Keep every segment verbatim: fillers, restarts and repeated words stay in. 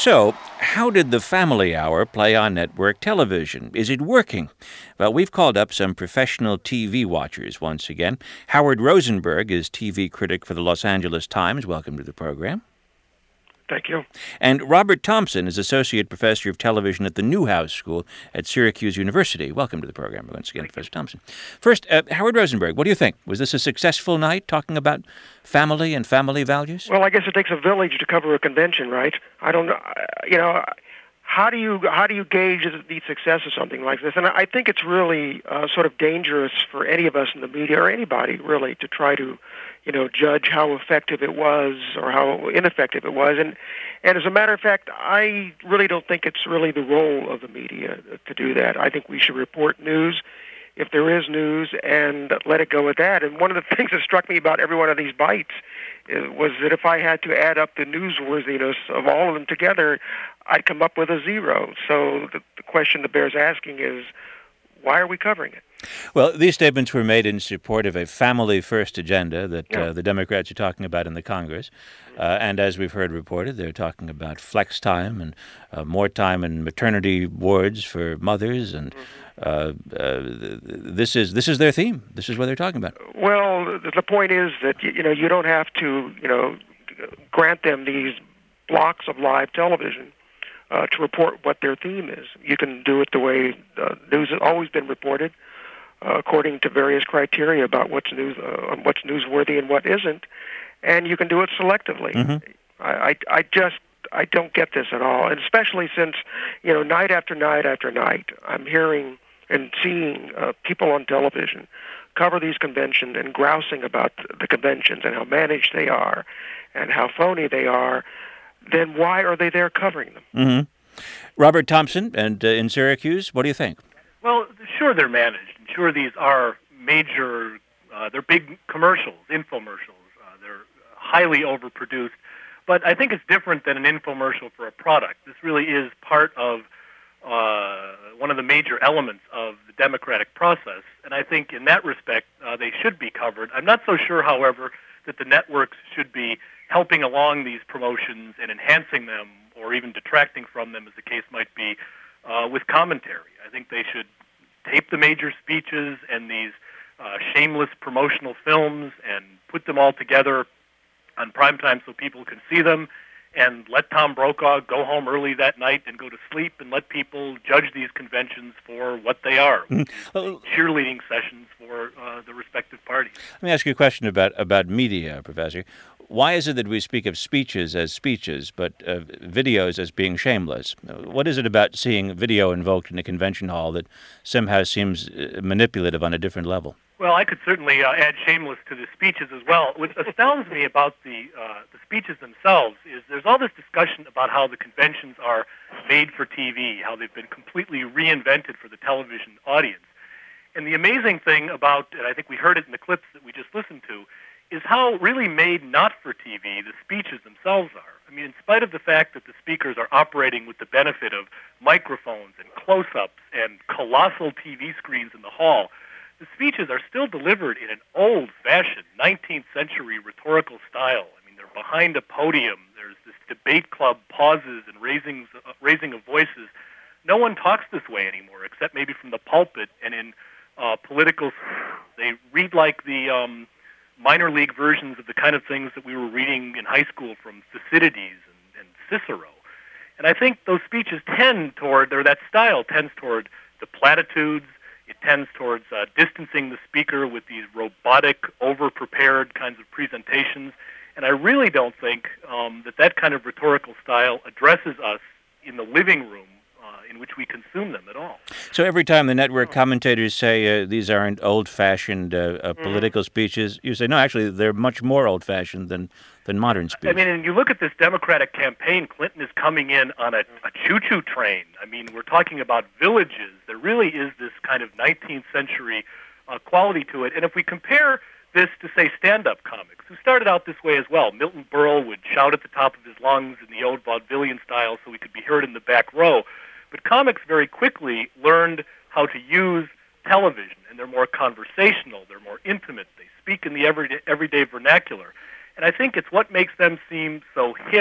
So, how did the Family Hour play on network television? Is it working? Well, we've called up some professional T V watchers once again. Howard Rosenberg is T V critic for the Los Angeles Times. Welcome to the program. Thank you. And Robert Thompson is Associate Professor of Television at the Newhouse School at Syracuse University. Welcome to the program once again, Thank Professor you. Thompson. First, uh, Howard Rosenberg, what do you think? Was this a successful night talking about family and family values? Well, I guess it takes a village to cover a convention, right? I don't know. You know, how do you how do you gauge the success of something like this? And I think it's really uh, sort of dangerous for any of us in the media or anybody really to try to, you know, judge how effective it was or how ineffective it was. And and as a matter of fact, I really don't think it's really the role of the media to do that. I think we should report news if there is news and let it go at that. And one of the things that struck me about every one of these bites was that if I had to add up the newsworthiness of all of them together, I'd come up with a zero. So the, the question that bears asking is, why are we covering it? Well, these statements were made in support of a family-first agenda that yeah. uh, the Democrats are talking about in the Congress. Uh, and as we've heard reported, they're talking about flex time and uh, more time in maternity wards for mothers. And uh, uh, this is this is their theme. This is what they're talking about. Well, the point is that, you know, you don't have to, you know, grant them these blocks of live television Uh, to report what their theme is. You can do it the way uh, news has always been reported, uh, according to various criteria about what's news, uh, what's newsworthy and what isn't, and you can do it selectively. Mm-hmm. I, I, I just, I don't get this at all, and especially since, you know, night after night after night, I'm hearing and seeing uh, people on television cover these conventions and grousing about the conventions and how managed they are and how phony they are. Then why are they there covering them? Mm-hmm. Robert Thompson, and uh, in Syracuse, what do you think? Well, sure they're managed. And sure these are major, uh, they're big commercials, infomercials. Uh, they're highly overproduced. But I think it's different than an infomercial for a product. This really is part of uh, one of the major elements of the democratic process. And I think in that respect, uh, they should be covered. I'm not so sure, however, that the networks should be helping along these promotions and enhancing them or even detracting from them, as the case might be, uh, with commentary. I think they should tape the major speeches and these uh, shameless promotional films and put them all together on primetime so people can see them, and let Tom Brokaw go home early that night and go to sleep and let people judge these conventions for what they are, Well, cheerleading sessions for uh, the respective parties. Let me ask you a question about, about media, Professor. Why is it that we speak of speeches as speeches, but uh, videos as being shameless? What is it about seeing video invoked in a convention hall that somehow seems uh, manipulative on a different level? Well, I could certainly uh, add shameless to the speeches as well. What astounds me about the uh, the speeches themselves is there's all this discussion about how the conventions are made for T V, how they've been completely reinvented for the television audience. And the amazing thing about, and I think we heard it in the clips that we just listened to, is how really made not for T V the speeches themselves are. I mean, in spite of the fact that the speakers are operating with the benefit of microphones and close-ups and colossal T V screens in the hall, the speeches are still delivered in an old-fashioned nineteenth century rhetorical style. I mean, they're behind a podium. There's this debate club pauses and raising, uh, raising of voices. No one talks this way anymore, except maybe from the pulpit and in uh, political... They read like the um, minor league versions of the kind of things that we were reading in high school from Thucydides and, and Cicero. And I think those speeches tend toward, or that style tends toward the platitudes. It tends towards uh, distancing the speaker with these robotic, over-prepared kinds of presentations. And I really don't think um, that that kind of rhetorical style addresses us in the living room uh, in which we consume them at all. So every time the network commentators say uh, these aren't old-fashioned uh, uh, political mm. speeches, you say, no, actually, they're much more old-fashioned than, than modern speeches. I mean, and you look at this Democratic campaign, Clinton is coming in on a, a choo-choo train. I mean, we're talking about villages. There really is this kind of nineteenth century uh, quality to it. And if we compare this to, say, stand-up comics, who started out this way as well. Milton Berle would shout at the top of his lungs in the old vaudevillian style so he could be heard in the back row. But comics very quickly learned how to use television, and they're more conversational, they're more intimate, they speak in the everyday, everyday vernacular. And I think it's what makes them seem so hip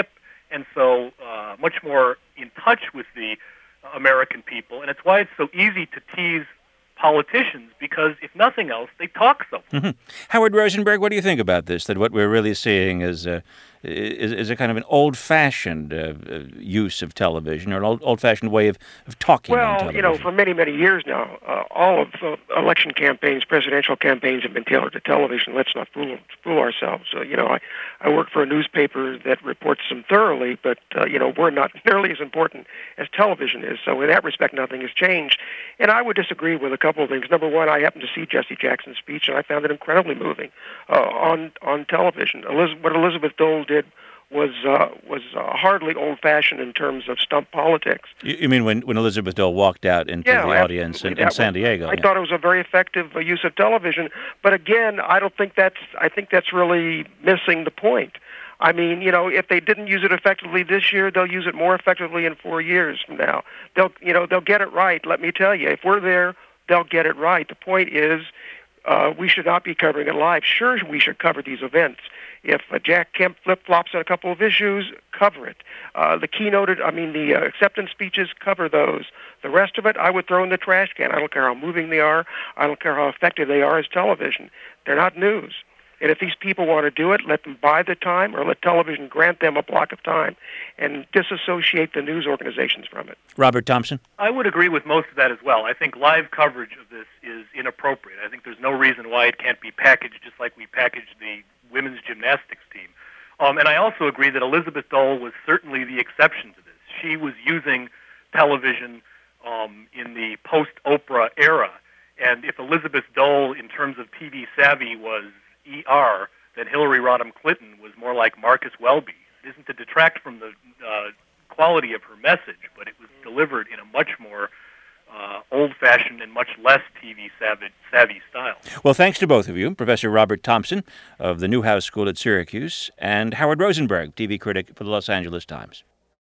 and so uh, much more in touch with the American people. And it's why it's so easy to tease politicians, because if nothing else, they talk so. Mm-hmm. Howard Rosenberg, what do you think about this? That what we're really seeing is a is, is a kind of an old-fashioned uh, use of television, or an old, old-fashioned way of, of talking well, on television. Well, you know, for many, many years now, uh, all of uh, election campaigns, presidential campaigns have been tailored to television. Let's not fool, fool ourselves. Uh, you know, I, I work for a newspaper that reports them thoroughly, but, uh, you know, we're not nearly as important as television is. So in that respect, nothing has changed. And I would disagree with a couple of things. Number one, I happened to see Jesse Jackson's speech, and I found it incredibly moving uh, on on television. Elizabeth, what Elizabeth Dole did was uh, was uh, hardly old-fashioned in terms of stump politics. You, you mean when, when Elizabeth Dole walked out into yeah, the audience in, in San was, Diego? I yeah. thought it was a very effective uh, use of television. But again, I don't think that's. I think that's really missing the point. I mean, you know, if they didn't use it effectively this year, they'll use it more effectively in four years from now. They'll, you know, they'll get it right. Let me tell you, if we're there, they'll get it right. The point is, uh, we should not be covering it live. Sure, we should cover these events. If uh, Jack Kemp flip-flops on a couple of issues, cover it. Uh, the keynoted, I mean, the uh, acceptance speeches, cover those. The rest of it, I would throw in the trash can. I don't care how moving they are. I don't care how effective they are as television. They're not news. And if these people want to do it, let them buy the time, or let television grant them a block of time and disassociate the news organizations from it. Robert Thompson? I would agree with most of that as well. I think live coverage of this is inappropriate. I think there's no reason why it can't be packaged just like we packaged the women's gymnastics team. Um, and I also agree that Elizabeth Dole was certainly the exception to this. She was using television um, in the post-Oprah era. And if Elizabeth Dole, in terms of T V savvy, was E R, then Hillary Rodham Clinton was more like Marcus Welby. It isn't to detract from the uh, quality of her message, but it was delivered in a much more uh, old-fashioned and much less T V savvy, savvy style. Well, thanks to both of you, Professor Robert Thompson of the Newhouse School at Syracuse, and Howard Rosenberg, T V critic for the Los Angeles Times.